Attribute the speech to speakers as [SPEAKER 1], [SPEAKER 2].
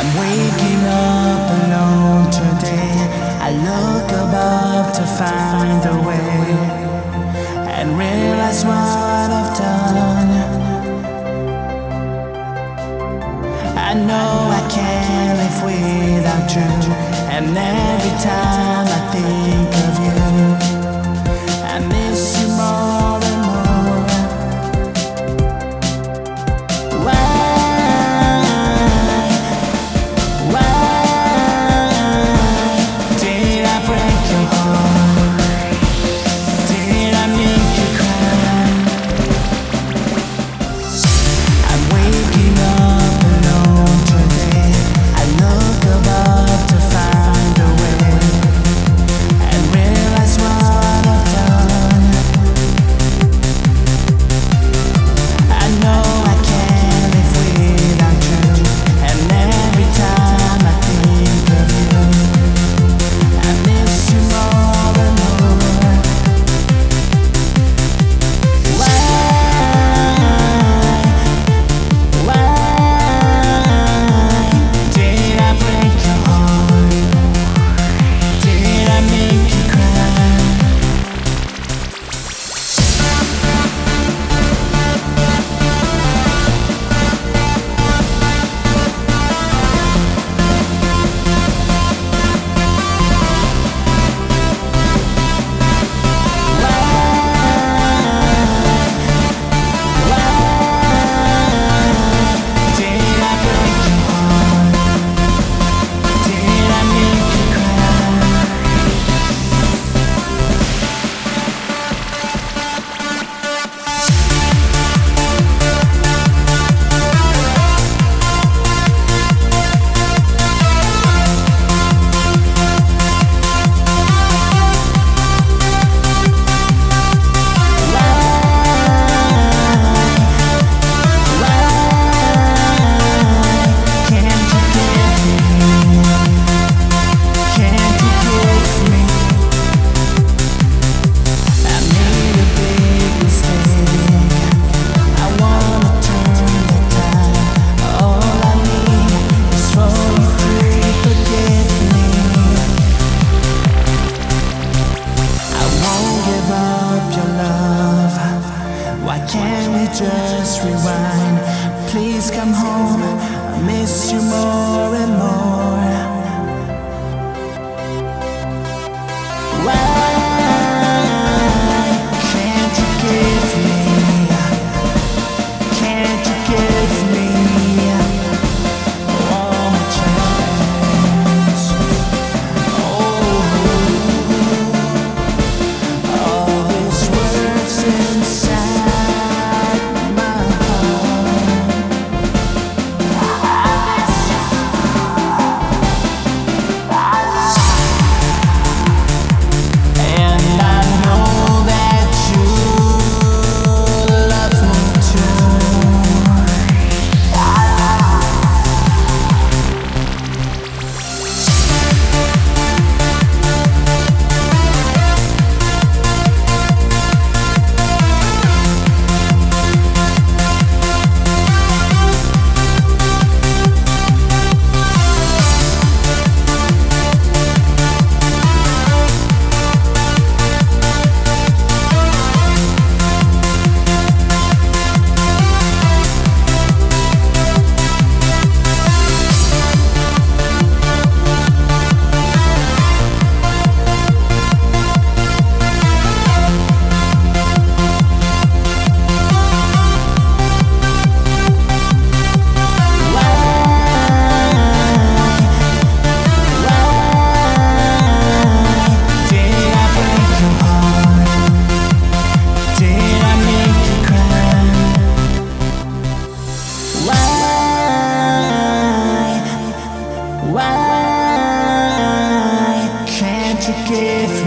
[SPEAKER 1] I'm waking up alone today. I look above to find a way and realize what I've done. I know I can't live without you, and every time I think of you, I miss you more and more. Just rewind, please come home. I miss you more and more. Why can't you give me? Can't you give me one more chance? Oh, all these words inside. Why can't you give